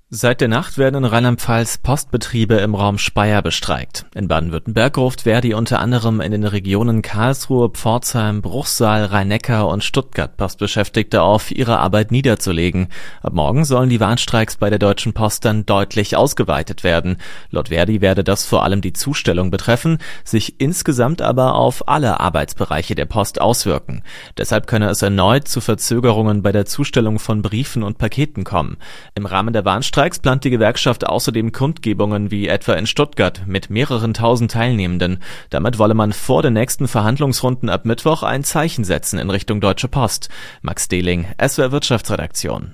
Seit der Nacht werden in Rheinland-Pfalz Postbetriebe im Raum Speyer bestreikt. In Baden-Württemberg ruft Verdi unter anderem in den Regionen Karlsruhe, Pforzheim, Bruchsal, Rhein-Neckar und Stuttgart Postbeschäftigte auf, ihre Arbeit niederzulegen. Ab morgen sollen die Warnstreiks bei der Deutschen Post dann deutlich ausgeweitet werden. Laut Verdi werde das vor allem die Zustellung betreffen, sich insgesamt aber auf alle Arbeitsbereiche der Post auswirken. Deshalb könne es erneut zu Verzögerungen bei der Zustellung von Briefen und Paketen kommen. Im Rahmen der Warnstreiks plant die Gewerkschaft außerdem Kundgebungen wie etwa in Stuttgart mit mehreren tausend Teilnehmenden. Damit wolle man vor den nächsten Verhandlungsrunden ab Mittwoch ein Zeichen setzen in Richtung Deutsche Post. Max Dehling, SWR Wirtschaftsredaktion.